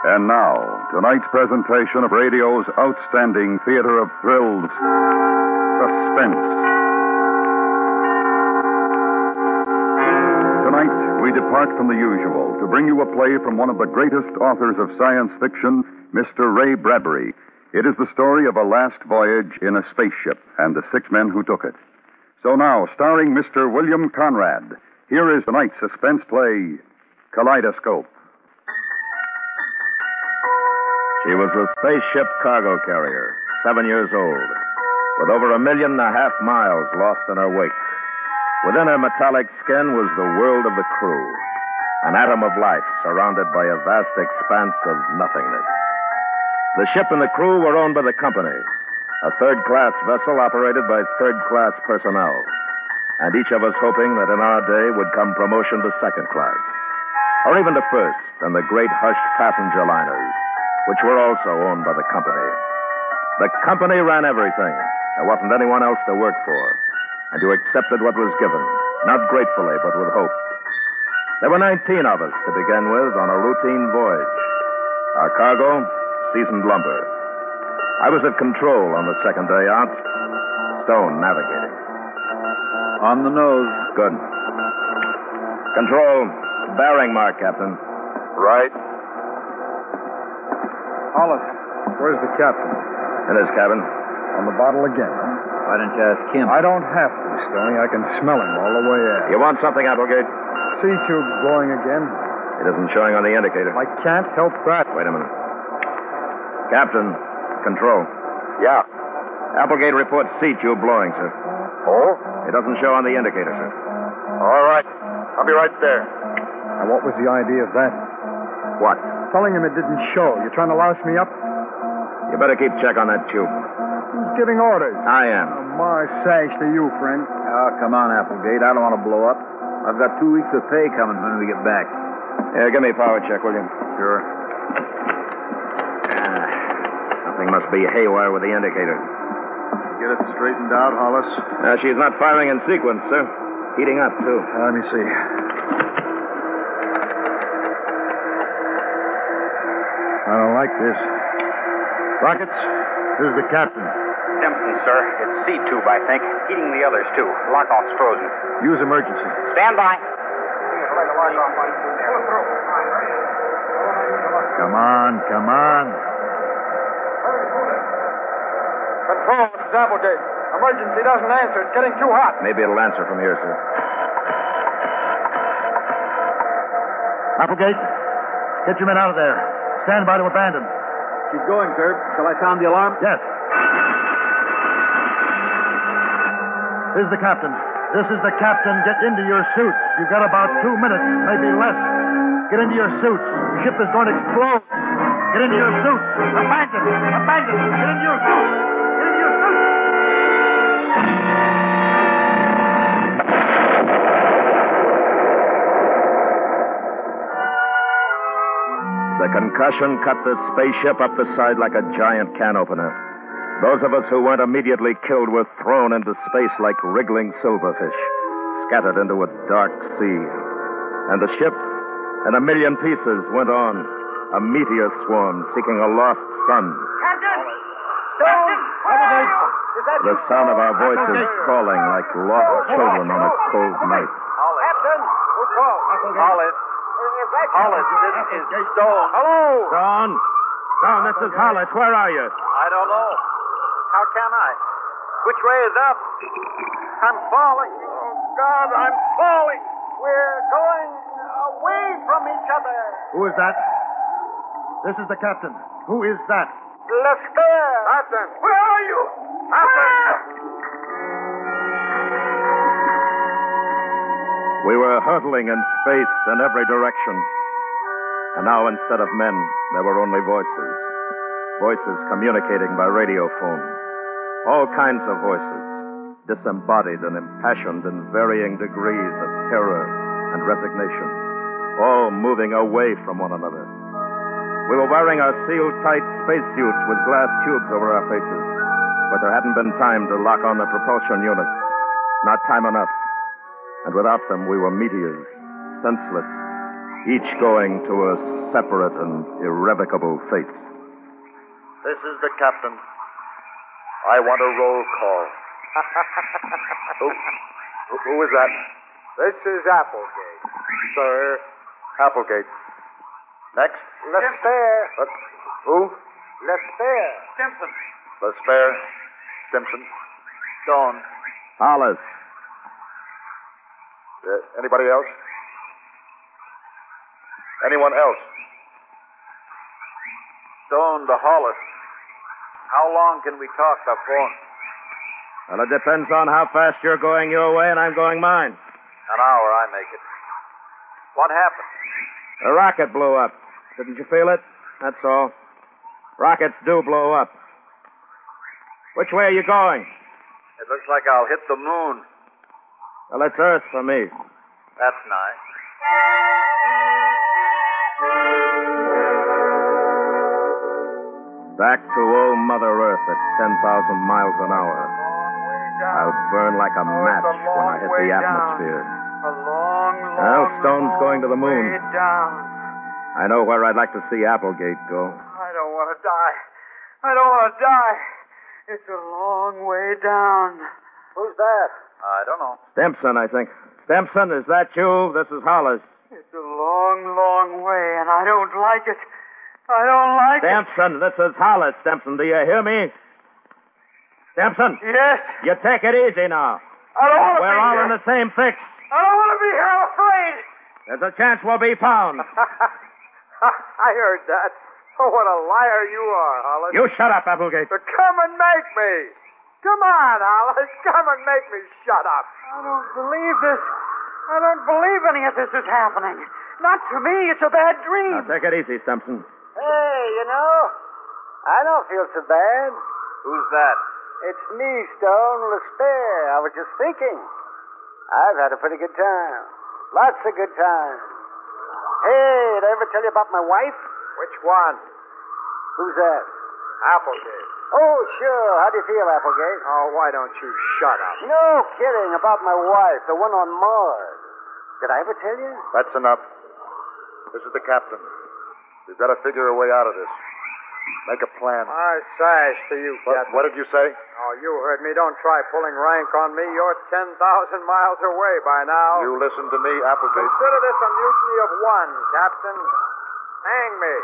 And now, tonight's presentation of radio's outstanding theater of thrills, Suspense. Tonight, we depart from the usual to bring you a play from one of the greatest authors of science fiction, Mr. Ray Bradbury. It is the story of a last voyage in a spaceship and the 6 men who took it. So now, starring Mr. William Conrad, here is tonight's suspense play, Kaleidoscope. She was a spaceship cargo carrier, 7 years old, with over 1.5 million miles lost in her wake. Within her metallic skin was the world of the crew, an atom of life surrounded by a vast expanse of nothingness. The ship and the crew were owned by the company, a third-class vessel operated by third-class personnel, and each of us hoping that in our day would come promotion to second class, or even to first, and the great hushed passenger liners, which were also owned by the company. The company ran everything. There wasn't anyone else to work for, and you accepted what was given, not gratefully, but with hope. There were 19 of us to begin with on a routine voyage. Our cargo, seasoned lumber. I was at control on the second day out, Stone navigating. On the nose. Good. Control, bearing mark, Captain. Right. Hollis, where's the captain? In his cabin. On the bottle again, huh? Why didn't you ask him? I don't have to, Stoney. I can smell him all the way out. You want something, Applegate? Sea tube's blowing again. It isn't showing on the indicator. I can't help that. Wait a minute. Captain, control. Yeah. Applegate reports sea tube blowing, sir. Oh? It doesn't show on the indicator, sir. All right. I'll be right there. Now, what was the idea of that? What? Telling him it didn't show. You trying to louse me up? You better keep check on that tube. Who's giving orders? I am. My sash to you, friend. Oh, come on, Applegate. I don't want to blow up. I've got 2 weeks of pay coming when we get back. Yeah, give me a power check, will you? Sure. Something must be haywire with the indicator. Get it straightened out, Hollis. She's not firing in sequence, sir. Heating up, too. Let me see. I don't like this. Rockets, this is the captain. Stimson, sir. It's sea tube, I think. Heating the others, too. Lockout's frozen. Use emergency. Stand by. Come on, come on. Control, this is Applegate. Emergency doesn't answer. It's getting too hot. Maybe it'll answer from here, sir. Applegate, get your men out of there. Stand by to abandon. Keep going, sir. Shall I sound the alarm? Yes. This is the captain. This is the captain. Get into your suits. You've got about 2 minutes, maybe less. Get into your suits. The ship is going to explode. Get into your suits. Abandon. Abandon. Get into your suits. Get into your suits. The concussion cut the spaceship up the side like a giant can opener. Those of us who weren't immediately killed were thrown into space like wriggling silverfish, scattered into a dark sea. And the ship, in 1 million pieces, went on, a meteor swarm seeking a lost sun. Captain! Stone! Where are you? Is that The sound of our voices calling like lost children on a cold night. Captain! Who's called? Hollis. Hollis, this is Stone. Hello! Stone! Stone, this is Hollis. Where are you? I don't know. How can I? Which way is up? I'm falling. Oh, God, I'm falling. We're going away from each other. Who is that? This is the captain. Who is that? Lester! Captain! Where are you? Captain! We were hurtling in space in every direction. And now, instead of men, there were only voices. Voices communicating by radio phone. All kinds of voices, disembodied and impassioned in varying degrees of terror and resignation, all moving away from one another. We were wearing our sealed-tight spacesuits with glass tubes over our faces, but there hadn't been time to lock on the propulsion units. Not time enough. And without them, we were meteors, senseless, each going to a separate and irrevocable fate. This is the captain. I want a roll call. Who is that? This is Applegate. Sir. Applegate. Next. Lespere. Who? Lespere. Simpson. Lespere. Simpson. Stone. Hollis. Anybody else? Anyone else? Stone to Hollis. How long can we talk by phone? Well, it depends on how fast you're going your way and I'm going mine. An hour, I make it. What happened? A rocket blew up. Didn't you feel it? That's all. Rockets do blow up. Which way are you going? It looks like I'll hit the moon. Well, it's Earth for me. That's nice. Back to old Mother Earth at 10,000 miles an hour. I'll burn like a match when I hit the atmosphere. A long, Well, Stone's going to the moon. way down. I know where I'd like to see Applegate go. I don't want to die. I don't want to die. It's a long way down. Who's that? I don't know. Stimson, I think. Stimson, is that you? This is Hollis. It's a long, long way, and I don't like it. I don't like it. Stimson, this is Hollis. Stimson, do you hear me? Stimson, Yes. you take it easy now. I don't want to We're be all here. in the same fix. I don't want to be here. I'm afraid. There's a chance we'll be found. I heard that. Oh, what a liar you are, Hollis. You shut up, Applegate. Come and make me. Come on, Hollis. Come and make me shut up. I don't believe this. I don't believe any of this is happening. Not to me. It's a bad dream. Now, take it easy, Stimson. Hey, I don't feel so bad. Who's that? It's me, Stone Lespere. I was just thinking. I've had a pretty good time. Lots of good times. Hey, did I ever tell you about my wife? Which one? Who's that? Applegate. Oh, sure. How do you feel, Applegate? Oh, why don't you shut up? No kidding about my wife, the one on Mars. Did I ever tell you? That's enough. This is the captain. We've got to figure a way out of this. Make a plan. I sash to you, Captain. What did you say? Oh, you heard me. Don't try pulling rank on me. You're 10,000 miles away by now. You listen to me, Applegate. Consider this a mutiny of one, Captain. Hang me.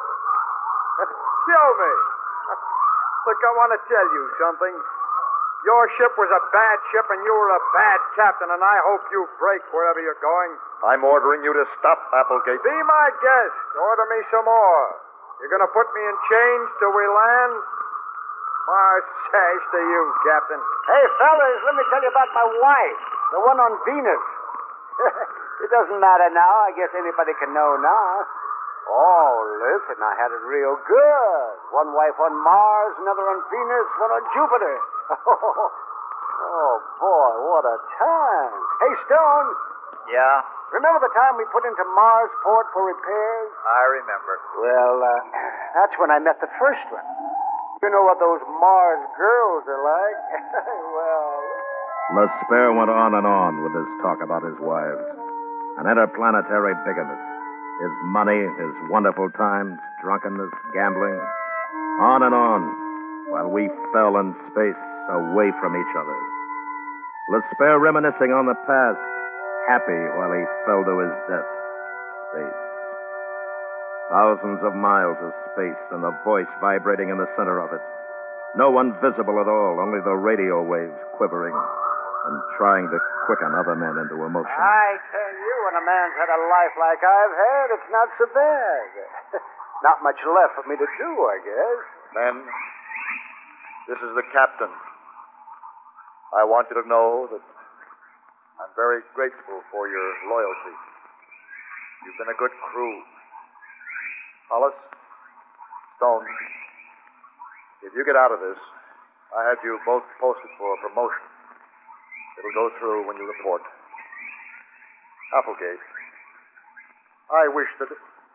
Kill me. Look, I want to tell you something. Your ship was a bad ship, and you were a bad captain, and I hope you break wherever you're going. I'm ordering you to stop, Applegate. Be my guest. Order me some more. You're going to put me in chains till we land? Mars sash to you, Captain. Hey, fellas, let me tell you about my wife, the one on Venus. It doesn't matter now. I guess anybody can know now. Oh, listen, I had it real good. One wife on Mars, another on Venus, one on Jupiter. Oh, boy, what a time. Hey, Stone. Yeah, Remember the time we put into Marsport for repairs? I remember. Well, that's when I met the first one. You know what those Mars girls are like? Well... Lespere went on and on with his talk about his wives. An interplanetary bigamist. His money, his wonderful times, drunkenness, gambling. On and on, while we fell in space away from each other. Lespere reminiscing on the past, happy while he fell to his death. Space. Thousands of miles of space and the voice vibrating in the center of it. No one visible at all, only the radio waves quivering and trying to quicken other men into emotion. I tell you, when a man's had a life like I've had, it's not so bad. Not much left for me to do, I guess. Men, this is the captain. I want you to know that I'm very grateful for your loyalty. You've been a good crew. Hollis, Stone, if you get out of this, I have you both posted for a promotion. It'll go through when you report. Applegate, I wish that...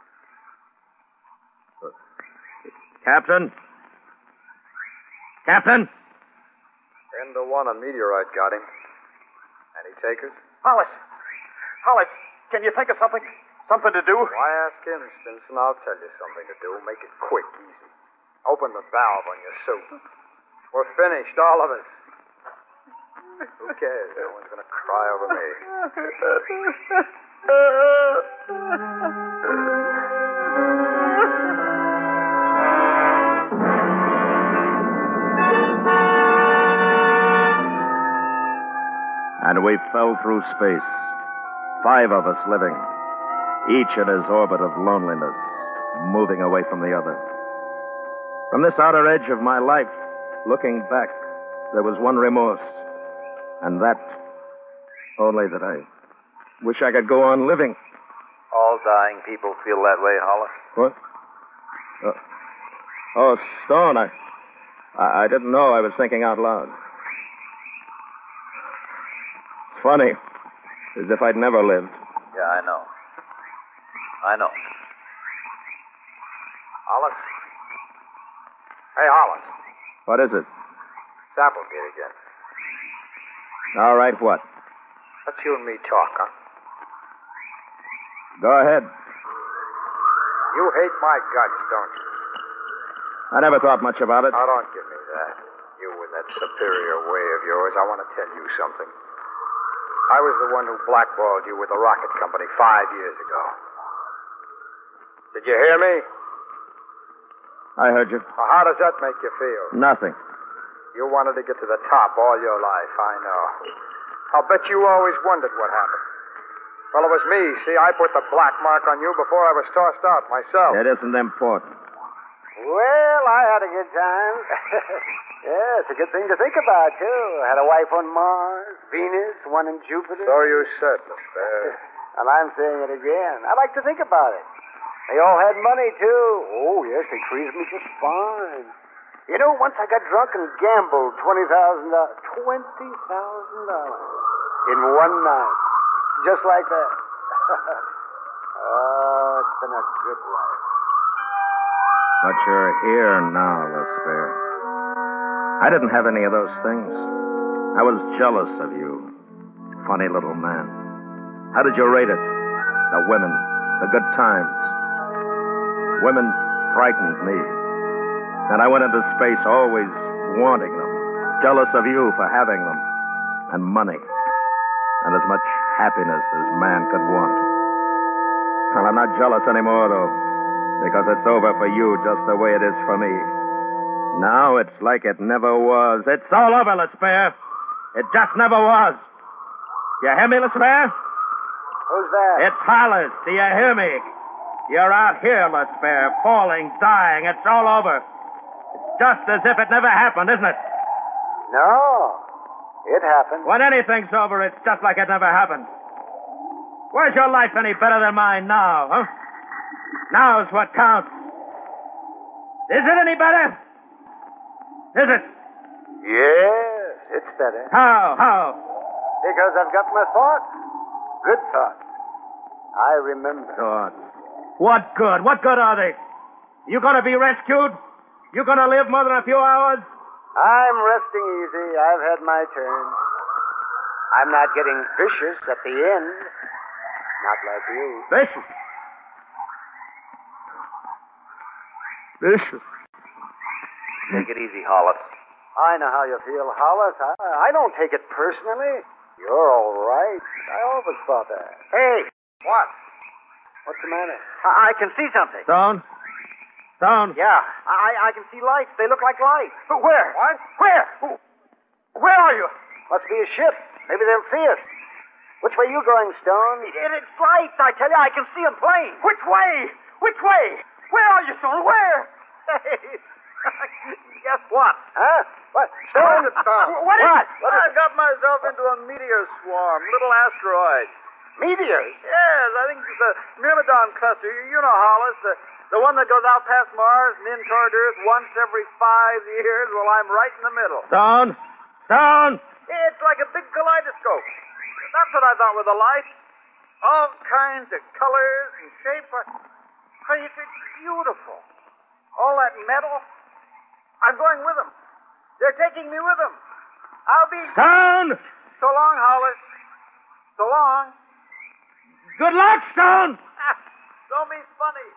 Captain? Captain? 10-1, a meteorite got him. Any takers? Hollis, can you think of something? Something to do? Why ask him, Stinson? I'll tell you something to do. Make it quick, easy. Open the valve on your suit. We're finished, all of us. Who cares? No one's going to cry over me. And we fell through space, 5 of us living, each in his orbit of loneliness, moving away from the other. From this outer edge of my life, looking back, there was one remorse, and that, only that I wish I could go on living. All dying people feel that way, Hollis. What? Stone, I didn't know I was thinking out loud. It's funny, as if I'd never lived. Yeah, I know. Hollis? Hey, Hollis. What is it? It's Applegate again. All right, what? Let's you and me talk, huh? Go ahead. You hate my guts, don't you? I never thought much about it. Now, don't give me that. You with that superior way of yours. I want to tell you something. I was the one who blackballed you with the rocket company 5 years ago. Did you hear me? I heard you. Well, how does that make you feel? Nothing. You wanted to get to the top all your life, I know. I'll bet you always wondered what happened. Well, it was me. See, I put the black mark on you before I was tossed out myself. It isn't important. Well, I had a good time. Yeah, it's a good thing to think about, too. I had a wife on Mars, Venus, one in Jupiter. So you said, Mister. And I'm saying it again. I like to think about it. They all had money, too. Oh, yes, they treated me just fine. You know, once I got drunk and gambled $20,000. $20,000 in one night. Just like that. Oh, it's been a good life. But you're here now, Lesper. I didn't have any of those things. I was jealous of you. Funny little man. How did you rate it? The women, the good times. Women frightened me. And I went into space always wanting them. Jealous of you for having them. And money. And as much happiness as man could want. Well, I'm not jealous anymore, though. Because it's over for you just the way it is for me. Now it's like it never was. It's all over, Lesper. It just never was. You hear me, Lesper? Who's that? It's Hollis. Do you hear me? You're out here, Lesper, falling, dying. It's all over. It's just as if it never happened, isn't it? No. It happened. When anything's over, it's just like it never happened. Where's your life any better than mine now, huh? Now's what counts. Is it any better? Is it? Yes, it's better. How? Because I've got my thoughts. Good thoughts. I remember. Thoughts. What good? What good are they? You gonna be rescued? You gonna live more than a few hours? I'm resting easy. I've had my turn. I'm not getting vicious at the end. Not like you. Vicious? Vicious? Take it easy, Hollis. I know how you feel, Hollis. I don't take it personally. You're all right. I always thought that. Hey, what? What's the matter? I can see something. Stone? Yeah, I can see lights. They look like lights. But where? What? Where? Where are you? Must be a ship. Maybe they'll see us. Which way you going, Stone? It's lights, I tell you. I can see them plain. Which way? Which way? Where are you, Stone? Where? Guess what? Huh? What? Stone? What is it? I've got myself into a meteor swarm, little asteroid. Meteors? Yes, I think it's the Myrmidon cluster. You know, Hollis, the one that goes out past Mars and in toward Earth once every 5 years. Well, I'm right in the middle. Stone! It's like a big kaleidoscope. That's what I thought with the light. All kinds of colors and shapes. It's beautiful. All that metal. I'm going with them. They're taking me with them. I'll be... Stone! So long, Hollis. So long. Good luck, Stone! Show me funny.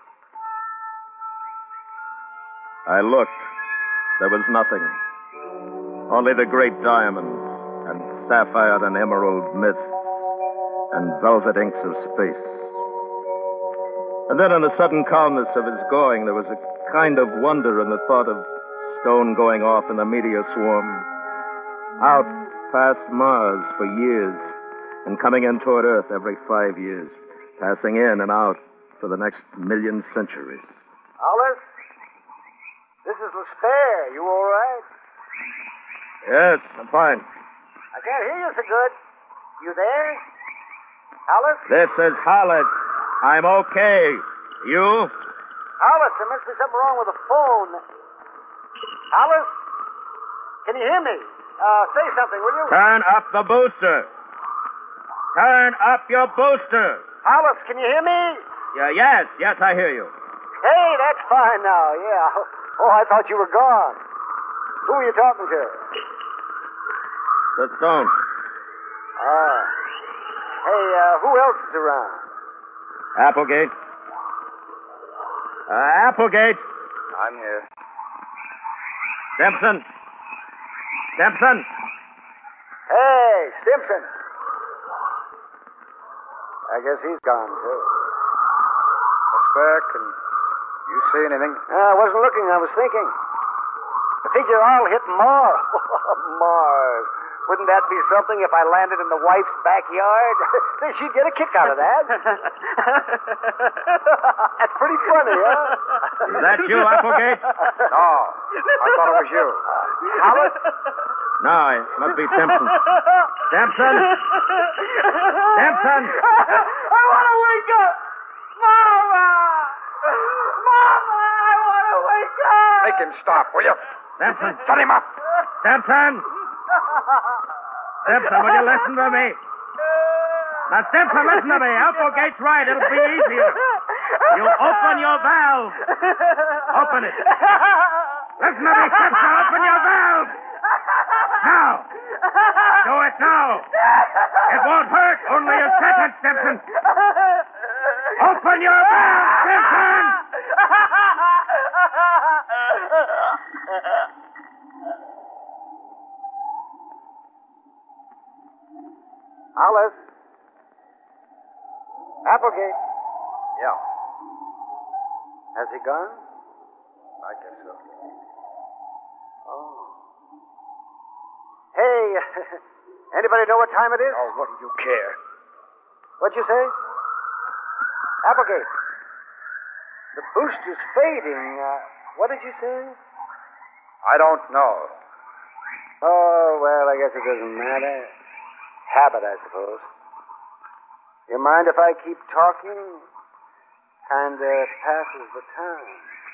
I looked. There was nothing. Only the great diamonds and sapphire and emerald mists and velvet inks of space. And then in the sudden calmness of his going, there was a kind of wonder in the thought of Stone going off in the meteor swarm, out past Mars for years, and coming in toward Earth every 5 years, passing in and out for the next million centuries. Hollis? This is Lesper. You all right? Yes, I'm fine. I can't hear you so good. You there? Hollis? This is Hollis. I'm okay. You? Hollis, there must be something wrong with the phone. Hollis? Can you hear me? Say something, will you? Turn up the booster. Turn up your booster. Hollis, can you hear me? Yes, I hear you. Hey, that's fine now, yeah. Oh, I thought you were gone. Who are you talking to? The Stone. Ah. Hey, who else is around? Applegate. Applegate. I'm here. Simpson. Hey, Simpson. I guess he's gone, too. Lesper, can you see anything? I wasn't looking, I was thinking. I figure I'll hit Mars. Mars. Wouldn't that be something if I landed in the wife's backyard? She'd get a kick out of that. That's pretty funny, huh? Is that you, Applegate? No. I thought it was you. Hollis? No, it must be Simpson. Simpson! Simpson! I want to wake up! Mama! Mama, I want to wake up! Make him stop, will you? Simpson! Shut him up! Simpson! Simpson, will you listen to me? Now, Simpson, listen to me. Applegate's right. It'll be easier. You open your valve. Open it. Listen to me, Simpson. Open your valve. Now. Do it now. It won't hurt. Only a second, Simpson. Open your valve, Simpson. Hollis? Applegate. Yeah, Has he gone? I guess so. Oh. Hey, anybody know what time it is? Oh, what do you care? What'd you say? Applegate. The booster's fading. What did you say? I don't know. Oh, well, I guess it doesn't matter. Habit, I suppose. You mind if I keep talking? Kinda passes the time.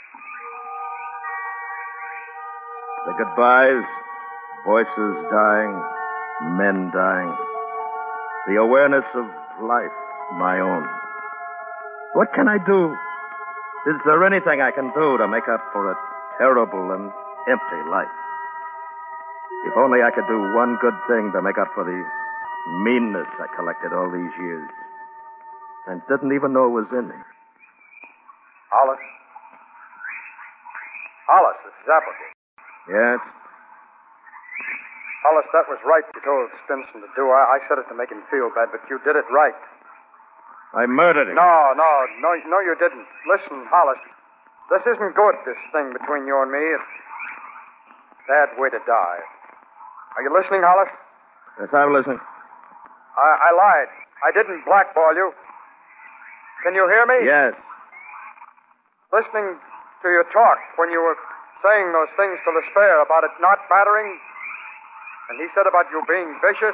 The goodbyes, voices dying, men dying. The awareness of life, my own. What can I do? Is there anything I can do to make up for a terrible and empty life? If only I could do one good thing to make up for the meanness I collected all these years and didn't even know it was in me. Hollis? Hollis, this is Applegate. Yes? Hollis, that was right you told Stimson to do. I said it to make him feel bad, but you did it right. I murdered him. No, you didn't. Listen, Hollis, this isn't good, this thing between you and me. It's a bad way to die. Are you listening, Hollis? Yes, I'm listening. I lied. I didn't blackball you. Can you hear me? Yes. Listening to your talk when you were saying those things to Lesper about it not mattering, and he said about you being vicious,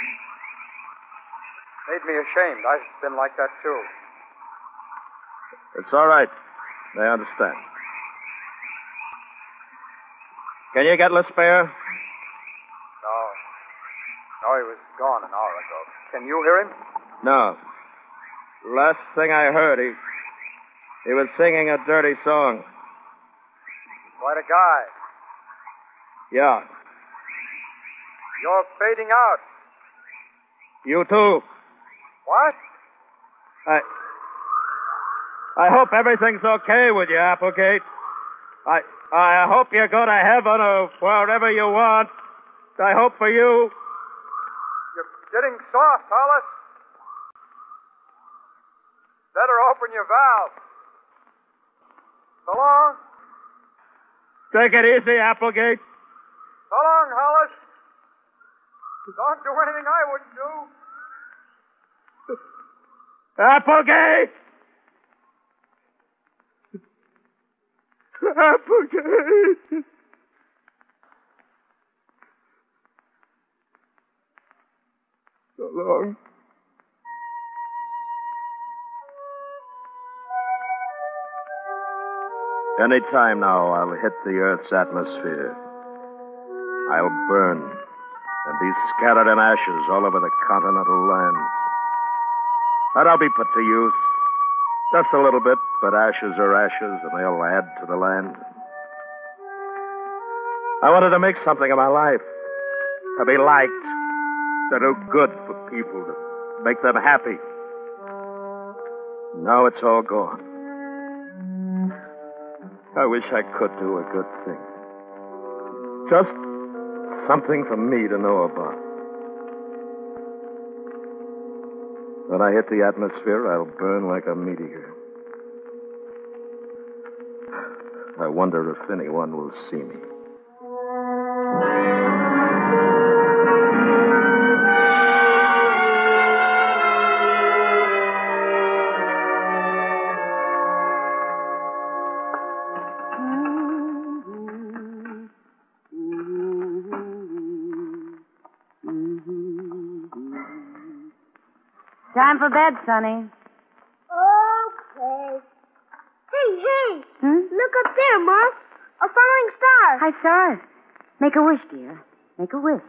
made me ashamed. I've been like that, too. It's all right. I understand. Can you get Lesper? No, he was gone an hour ago. Can you hear him? No. Last thing I heard, he was singing a dirty song. Quite a guy. Yeah. You're fading out. You too. What? I hope everything's okay with you, Applegate. I hope you go to heaven or wherever you want. I hope for you. You're getting soft, Hollis. Better open your valve. So long. Take it easy, Applegate. So long, Hollis. Don't do anything I wouldn't do. Applegate! Applegate! So long. Any time now, I'll hit the Earth's atmosphere. I'll burn and be scattered in ashes all over the continental lands. And I'll be put to use. Just a little bit, but ashes are ashes, and they'll add to the land. I wanted to make something of my life. To be liked. To do good for people. To make them happy. Now it's all gone. I wish I could do a good thing. Just something for me to know about. When I hit the atmosphere, I'll burn like a meteor. I wonder if anyone will see me. Time for bed, Sonny. Okay. Hey. Look up there, Ma. A falling star. I saw it. Make a wish, dear. Make a wish.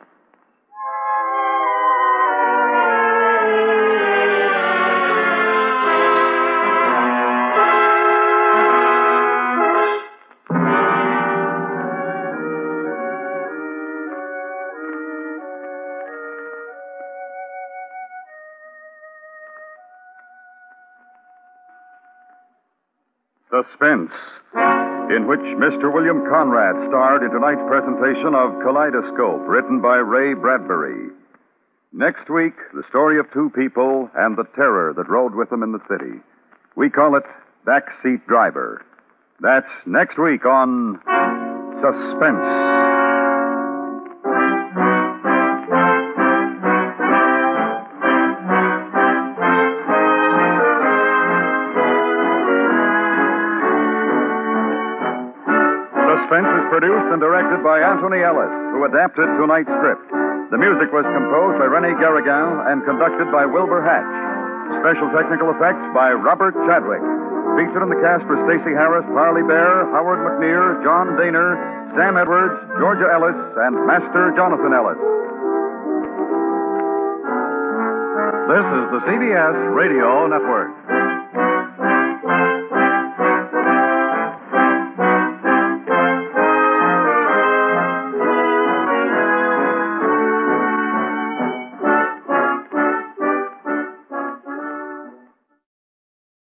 Suspense, in which Mr. William Conrad starred in tonight's presentation of Kaleidoscope, written by Ray Bradbury. Next week, the story of two people and the terror that rode with them in the city. We call it Backseat Driver. That's next week on Suspense. Suspense is produced and directed by Anthony Ellis, who adapted tonight's script. The music was composed by René Garrigan and conducted by Wilbur Hatch. Special technical effects by Robert Chadwick. Featured in the cast were Stacey Harris, Parley Bear, Howard McNear, John Daner, Sam Edwards, Georgia Ellis, and Master Jonathan Ellis. This is the CBS Radio Network.